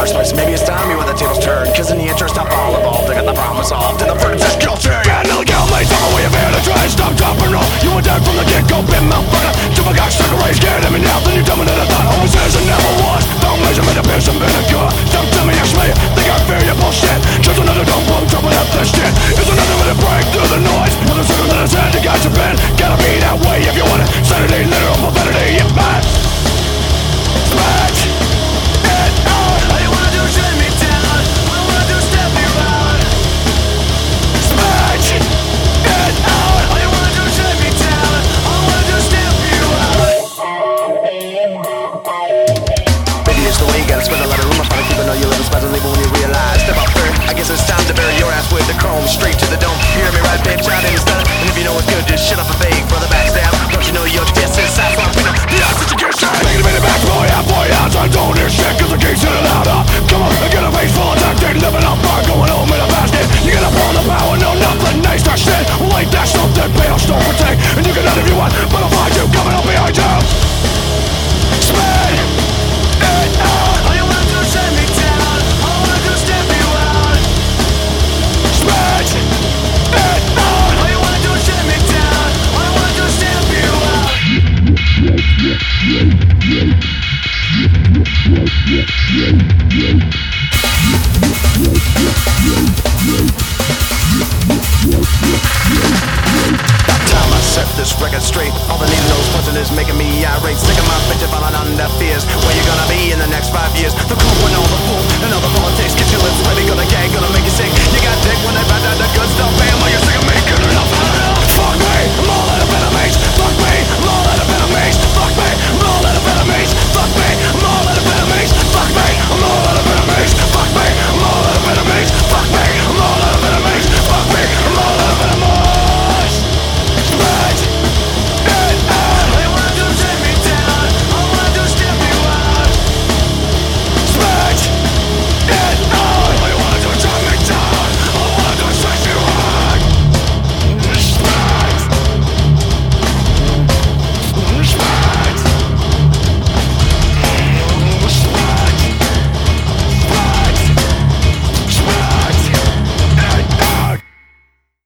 first place. Maybe it's time you when the tables turn, cause in the interest of all involved, I got the problem solved, and the verdict's is guilty. Bad illegal, late, all the way of here to try and stop, drop, or no. You were dead from the get-go, been motherfucker. You forgot